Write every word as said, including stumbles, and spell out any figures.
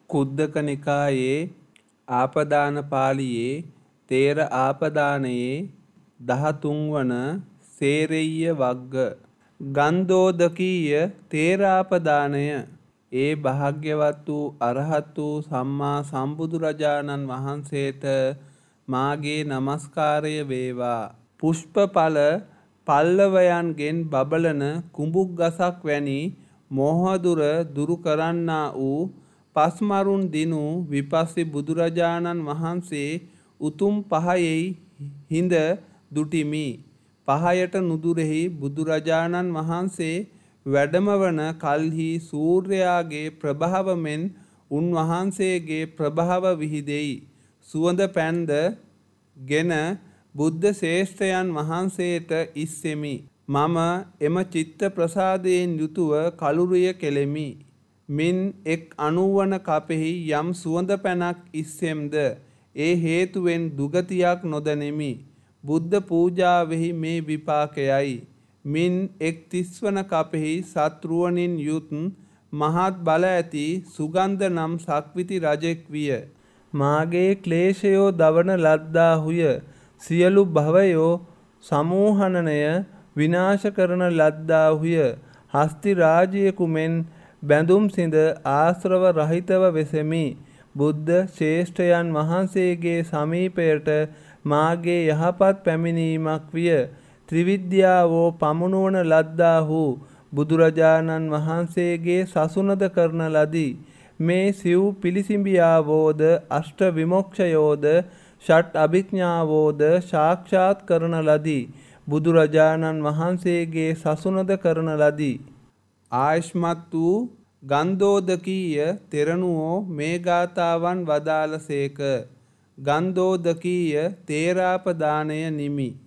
කුද්දක නිකායේ ආපදාන පාළියේ තේර ආපදානයේ දහතුන් වන සේරෙය්‍ය වග්ග ගන්ධෝදකීය තේරාපදානය ඒ භාග්‍යවත් වූ අරහත් වූ සම්මා සම්බුදුරජාණන් වහන්සේට මාගේ නමස්කාරය වේවා. පුෂ්පඵල පල්ලවයන්ගෙන් බබලන කුඹුක් ගසක් වැනි මෝහදුර දුරු කරන්නා වූ පස්මරුන් දිනු විපස්සී බුදුරජාණන් වහන්සේ උතුම් පහයෙහි හිඳ දුටිමි. පහයට නුදුරෙහි බුදුරජාණන් වහන්සේ වැඩමවන කල්හි සූර්යාගේ ප්‍රභාව මෙන් උන්වහන්සේගේ ප්‍රභාව විහිදෙයි. සුවඳ පැන්ද ගෙන බුද්ධ ශ්‍රේෂ්ඨයන් වහන්සේට ඉස්සෙමි. මම එම චිත්ත ප්‍රසාදයෙන් යුතුව කලුරිය කෙලෙමි. මින් එක් අනුවන කපෙහි යම් සුවඳ පැනක් ඉස්සෙම්ද ඒ හේතුවෙන් දුගතියක් නොදැනෙමි. බුද්ධ පූජාවෙහි මේ විපාකයයි. මින් එක් තිස්වන කපෙහි සත්රුවනින් යුත් මහත් බල ඇති සුගන්ධ නම් සක්විති රජෙක් විය. මාගේ ක්ලේශයෝ දවන ලද්දාහුය. සියලු භවයෝ සමූහනනය විනාශ කරන ලද්දාහුය. හස්ති රාජ්‍යයෙකු මෙන් බැඳුම් සිඳ ආශ්‍රව රහිතව වෙසෙමි. බුද්ධ ශ්‍රේෂ්ඨයන් වහන්සේගේ සමීපයට මාගේ යහපත් පැමිණීමක් විය. ත්‍රිවිද්‍යාවෝ පමුණුවන ලද්දාහු බුදුරජාණන් වහන්සේගේ සසුනද කරන ලදී. මේ සිව් පිළිසිඹියාවෝද අෂ්ට විමොක්ෂයෝද ෂට් අභිඥාවෝද සාක්ෂාත් කරන ලදී. බුදුරජාණන් වහන්සේගේ සසුනද කරන ලදී. ආයුෂ්මත් වූ ගන්ධෝදකීය තෙරණුවෝ මේ ගාථාවන් වදාළසේක. ගන්ධෝදකීය තේරාපදානය නිමි.